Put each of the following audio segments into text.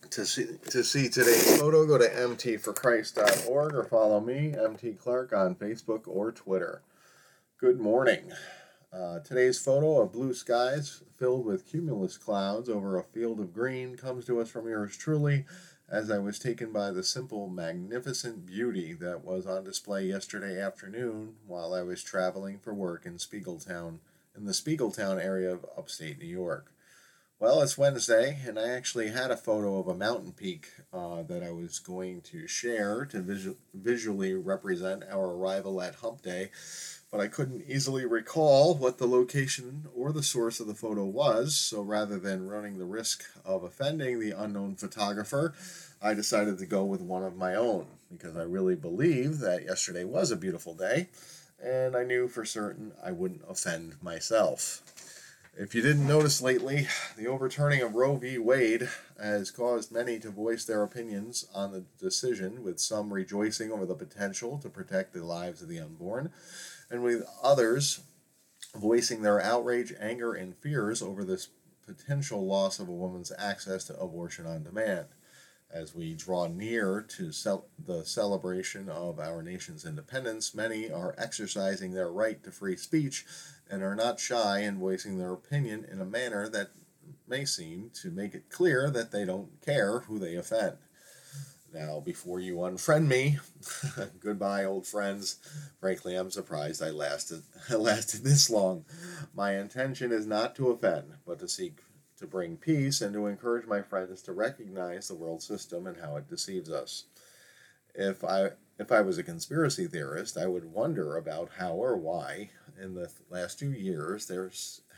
To see today's photo, go to mtforchrist.org or follow me, MT Clark, on Facebook or Twitter. Good morning. Today's photo of blue skies filled with cumulus clouds over a field of green comes to us from yours truly, as I was taken by the simple, magnificent beauty that was on display yesterday afternoon while I was traveling for work in the Spiegeltown area of upstate New York. Well, it's Wednesday, and I actually had a photo of a mountain peak that I was going to share to visually represent our arrival at Hump Day, but I couldn't easily recall what the location or the source of the photo was, so rather than running the risk of offending the unknown photographer, I decided to go with one of my own, because I really believe that yesterday was a beautiful day, and I knew for certain I wouldn't offend myself. If you didn't notice lately, the overturning of Roe v. Wade has caused many to voice their opinions on the decision, with some rejoicing over the potential to protect the lives of the unborn, and with others voicing their outrage, anger, and fears over this potential loss of a woman's access to abortion on demand. As we draw near to the celebration of our nation's independence, many are exercising their right to free speech and are not shy in voicing their opinion in a manner that may seem to make it clear that they don't care who they offend. Now, before you unfriend me, goodbye, old friends. Frankly, I'm surprised I lasted this long. My intention is not to offend, but to seek to bring peace and to encourage my friends to recognize the world system and how it deceives us. If I was a conspiracy theorist, I would wonder about how or why in the last 2 years there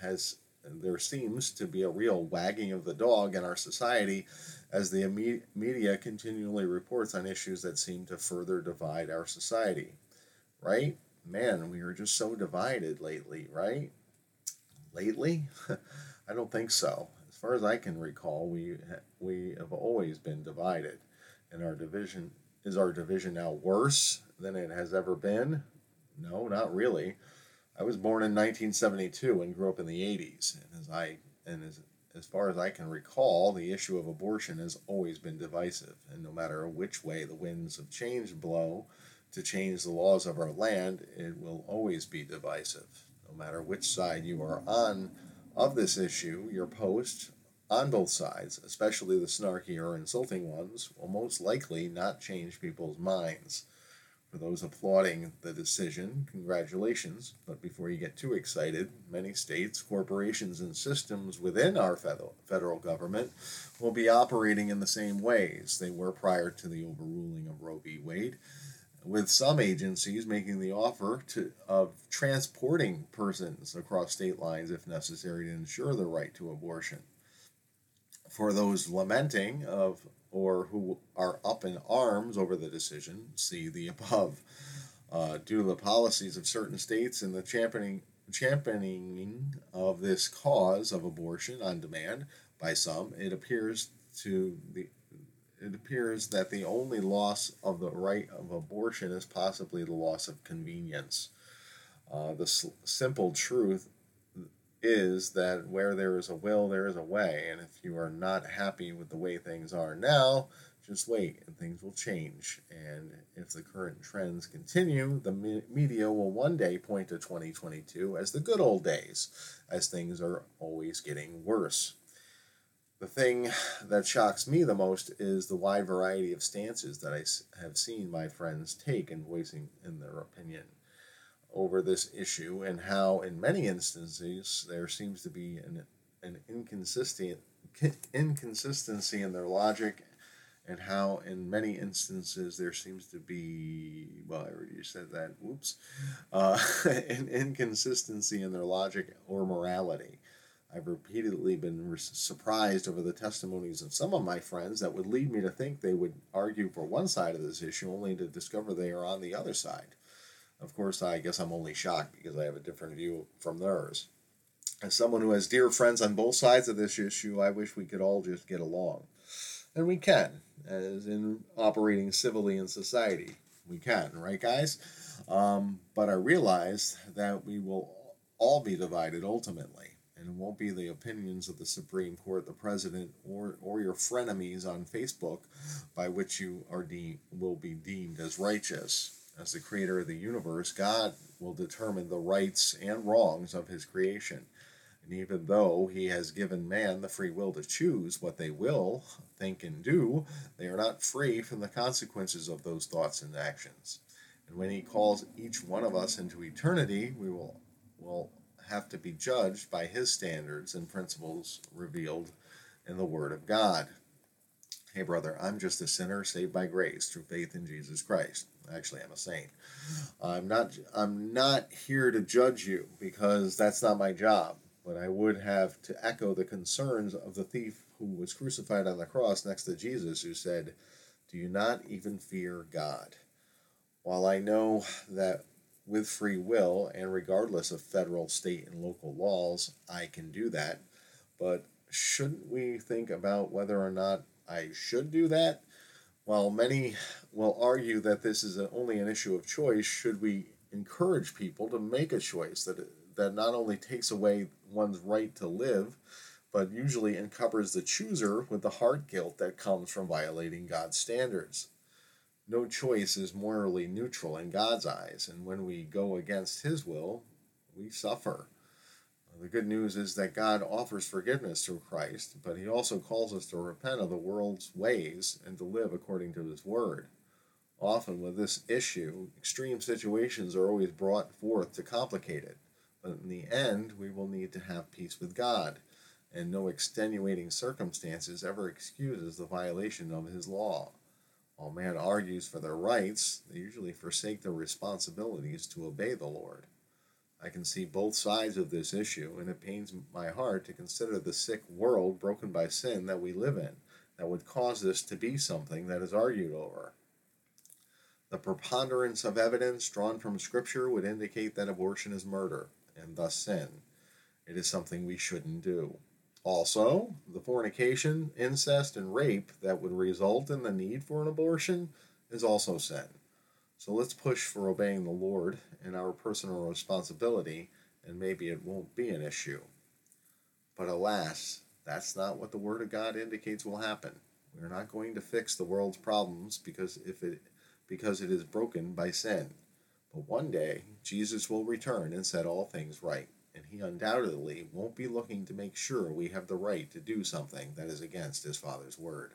seems to be a real wagging of the dog in our society as the media continually reports on issues that seem to further divide our society. Right? Man, we are just so divided lately, right? Lately? I don't think so. As far as I can recall, we have always been divided. And is our division now worse than it has ever been? No, not really. I was born in 1972 and grew up in the 80s. And as far as I can recall, the issue of abortion has always been divisive. And no matter which way the winds of change blow to change the laws of our land, it will always be divisive. No matter which side you are on of this issue, your post on both sides, especially the snarky or insulting ones, will most likely not change people's minds. For those applauding the decision, congratulations, but before you get too excited, many states, corporations, and systems within our federal government will be operating in the same ways they were prior to the overruling of Roe v. Wade, with some agencies making the offer of transporting persons across state lines if necessary to ensure the right to abortion. For those lamenting or who are up in arms over the decision, see the above. Due to the policies of certain states and the championing of this cause of abortion on demand by some, it appears that the only loss of the right of abortion is possibly the loss of convenience. The simple truth is that where there is a will, there is a way, and if you are not happy with the way things are now, just wait and things will change. And if the current trends continue, the media will one day point to 2022 as the good old days, as things are always getting worse. The thing that shocks me the most is the wide variety of stances that I have seen my friends take in voicing in their opinion over this issue, and how in many instances there seems to be an inconsistency in their logic, and how in many instances there seems to be, well, I already said that, an inconsistency in their logic or morality. I've repeatedly been surprised over the testimonies of some of my friends that would lead me to think they would argue for one side of this issue only to discover they are on the other side. Of course, I guess I'm only shocked because I have a different view from theirs. As someone who has dear friends on both sides of this issue, I wish we could all just get along. And we can, as in operating civilly in society. We can, right, guys? But I realize that we will all be divided ultimately. And it won't be the opinions of the Supreme Court, the president, or your frenemies on Facebook by which you will be deemed as righteous. As the creator of the universe, God will determine the rights and wrongs of his creation. And even though he has given man the free will to choose what they will think and do, they are not free from the consequences of those thoughts and actions. And when he calls each one of us into eternity, we will have to be judged by his standards and principles revealed in the Word of God. Hey brother, I'm just a sinner saved by grace through faith in Jesus Christ. Actually, I'm a saint. I'm not here to judge you because that's not my job. But I would have to echo the concerns of the thief who was crucified on the cross next to Jesus, who said, "Do you not even fear God?" While I know that with free will and regardless of federal, state, and local laws, I can do that, but shouldn't we think about whether or not I should do that? While many will argue that this is only an issue of choice, should we encourage people to make a choice that not only takes away one's right to live, but usually uncovers the chooser with the heart guilt that comes from violating God's standards? No choice is morally neutral in God's eyes, and when we go against his will, we suffer. The good news is that God offers forgiveness through Christ, but he also calls us to repent of the world's ways and to live according to his word. Often with this issue, extreme situations are always brought forth to complicate it, but in the end, we will need to have peace with God, and no extenuating circumstances ever excuses the violation of his law. While man argues for their rights, they usually forsake their responsibilities to obey the Lord. I can see both sides of this issue, and it pains my heart to consider the sick world broken by sin that we live in, that would cause this to be something that is argued over. The preponderance of evidence drawn from Scripture would indicate that abortion is murder, and thus sin. It is something we shouldn't do. Also, the fornication, incest, and rape that would result in the need for an abortion is also sin. So let's push for obeying the Lord and our personal responsibility, and maybe it won't be an issue. But alas, that's not what the Word of God indicates will happen. We're not going to fix the world's problems because it is broken by sin. But one day, Jesus will return and set all things right, and he undoubtedly won't be looking to make sure we have the right to do something that is against his Father's word.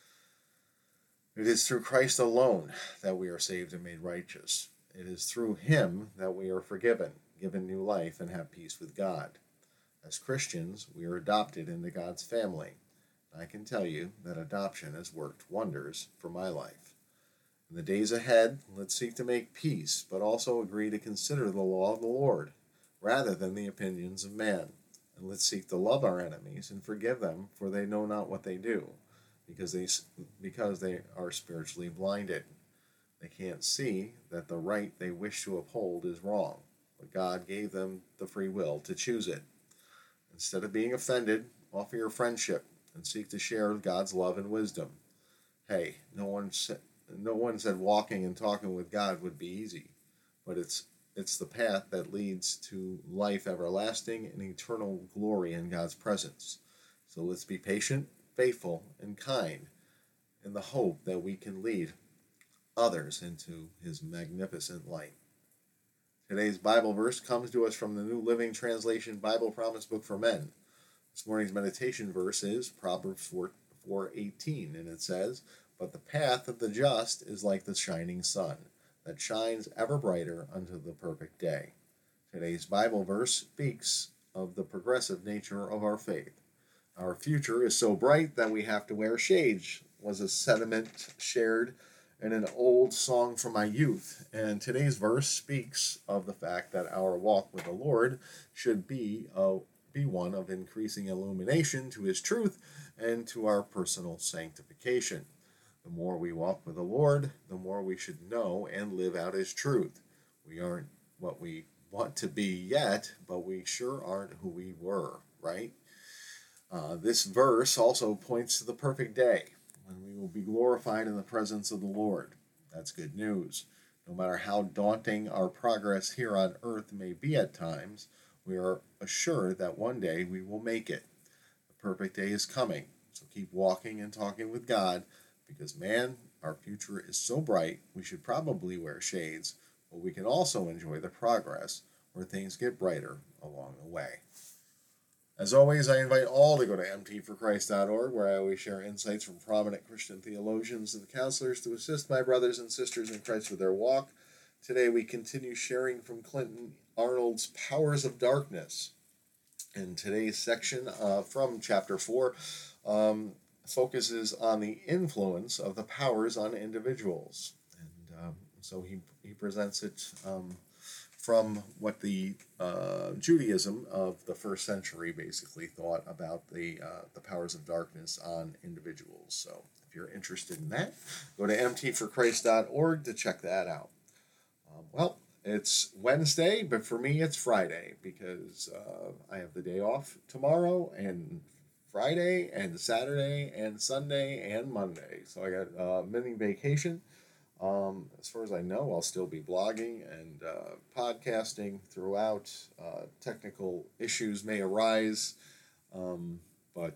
It is through Christ alone that we are saved and made righteous. It is through him that we are forgiven, given new life, and have peace with God. As Christians, we are adopted into God's family. I can tell you that adoption has worked wonders for my life. In the days ahead, let's seek to make peace, but also agree to consider the law of the Lord, rather than the opinions of man. And let's seek to love our enemies and forgive them, for they know not what they do, because they are spiritually blinded. They can't see that the right they wish to uphold is wrong, but God gave them the free will to choose it. Instead of being offended, offer your friendship and seek to share God's love and wisdom. Hey, no one said walking and talking with God would be easy, but it's the path that leads to life everlasting and eternal glory in God's presence. So let's be patient, faithful, and kind in the hope that we can lead others into his magnificent light. Today's Bible verse comes to us from the New Living Translation Bible Promise Book for Men. This morning's meditation verse is Proverbs 4:18, and it says, "But the path of the just is like the shining sun, that shines ever brighter unto the perfect day." Today's Bible verse speaks of the progressive nature of our faith. Our future is so bright that we have to wear shades, was a sentiment shared in an old song from my youth. And today's verse speaks of the fact that our walk with the Lord should be one of increasing illumination to his truth and to our personal sanctification. The more we walk with the Lord, the more we should know and live out his truth. We aren't what we want to be yet, but we sure aren't who we were, right? This verse also points to the perfect day when we will be glorified in the presence of the Lord. That's good news. No matter how daunting our progress here on earth may be at times, We are assured that one day we will make it. The perfect day is coming. So keep walking and talking with God, because, man, our future is so bright we should probably wear shades, but we can also enjoy the progress where things get brighter along the way. As always, I invite all to go to mtforchrist.org, where I always share insights from prominent Christian theologians and counselors to assist my brothers and sisters in Christ with their walk. Today we continue sharing from Clinton Arnold's Powers of Darkness. And today's section from chapter 4 focuses on the influence of the powers on individuals. And so he presents it from what the Judaism of the first century basically thought about the powers of darkness on individuals. So if you're interested in that, go to mtforchrist.org to check that out. Well, it's Wednesday, but for me it's Friday, because I have the day off tomorrow and Friday and Saturday and Sunday and Monday. So I got a mini vacation. As far as I know, I'll still be blogging and podcasting throughout. Technical issues may arise, but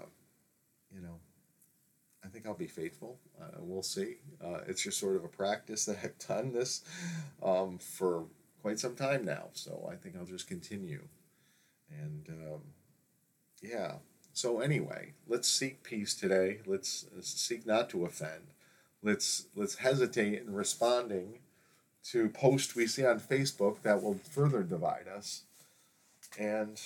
I think I'll be faithful. We'll see. It's just sort of a practice that I've done this for quite some time now, so I think I'll just continue. And yeah. So anyway, let's seek peace today. Let's seek not to offend. Let's hesitate in responding to posts we see on Facebook that will further divide us. And,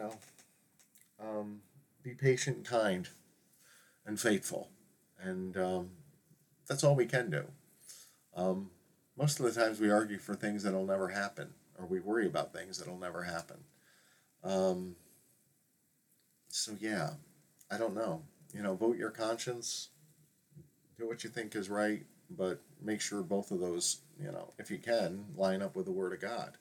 be patient, kind, and faithful. And that's all we can do. Most of the times we argue for things that'll never happen, or we worry about things that'll never happen. So yeah, I don't know. Vote your conscience. Do what you think is right, but make sure both of those, if you can, line up with the Word of God.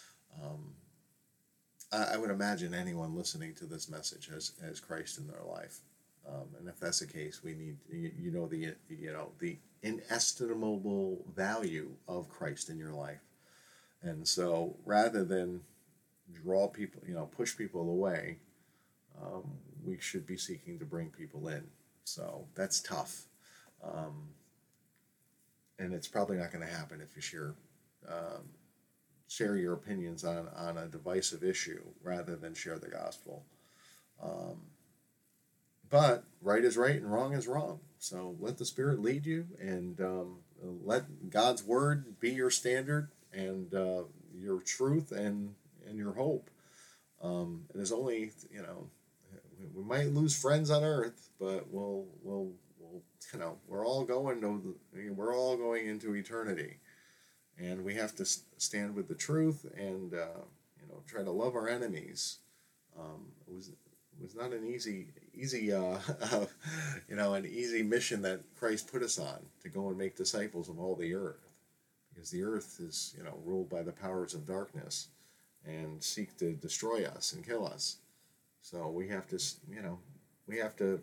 I would imagine anyone listening to this message has Christ in their life. And if that's the case, we need, the inestimable value of Christ in your life. And so rather than draw people, push people away, we should be seeking to bring people in. So that's tough. And it's probably not going to happen if you share your opinions on a divisive issue rather than share the gospel. But right is right and wrong is wrong. So let the Spirit lead you, and let God's Word be your standard and your truth and your hope. It is only, we might lose friends on earth, but we're all going into eternity, and we have to stand with the truth and try to love our enemies. It was not an easy an easy mission that Christ put us on, to go and make disciples of all the earth, because the earth is ruled by the powers of darkness and seek to destroy us and kill us. So we have to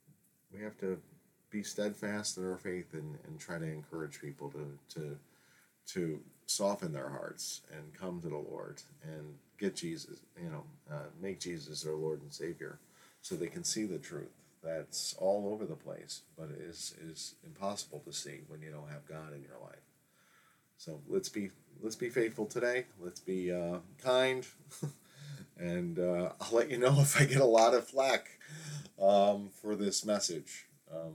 be steadfast in our faith and try to encourage people to soften their hearts and come to the Lord and get Jesus, make Jesus their Lord and Savior, so they can see the truth that's all over the place, but it is impossible to see when you don't have God in your life. So let's be faithful today. Let's be kind, and I'll let you know if I get a lot of flack for this message.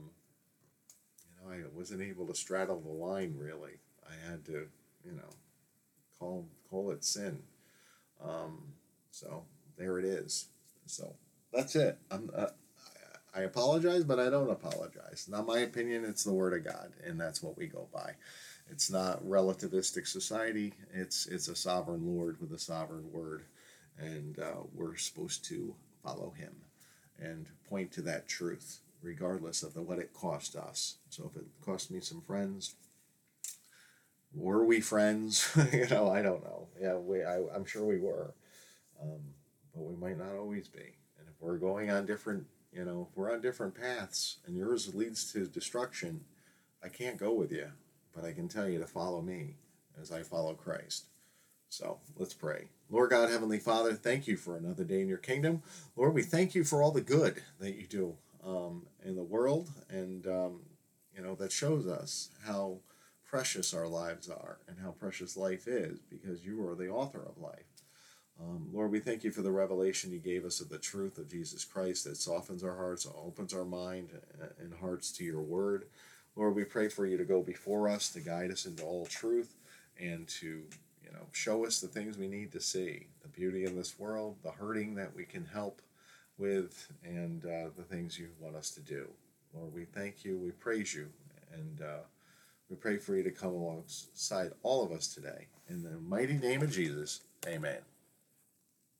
I wasn't able to straddle the line, really. I had to, call it sin. So there it is. So that's it. I apologize, but I don't apologize. Not my opinion. It's the Word of God, and that's what we go by. It's not relativistic society. It's a sovereign Lord with a sovereign Word, and we're supposed to follow Him and point to that truth, regardless of what it cost us. So if it cost me some friends, were we friends? I don't know. Yeah, I'm sure we were, but we might not always be. And if we're going on different, if we're on different paths, and yours leads to destruction, I can't go with you, but I can tell you to follow me as I follow Christ. So let's pray. Lord God, Heavenly Father, thank you for another day in your kingdom. Lord, we thank you for all the good that you do in the world, and that shows us how precious our lives are and how precious life is, because you are the author of life. Lord, we thank you for the revelation you gave us of the truth of Jesus Christ that softens our hearts, opens our mind and hearts to your word. Lord, we pray for you to go before us, to guide us into all truth, and to show us the things we need to see, the beauty in this world, the hurting that we can help with, and the things you want us to do. Lord, we thank you, we praise you, and we pray for you to come alongside all of us today. In the mighty name of Jesus, amen.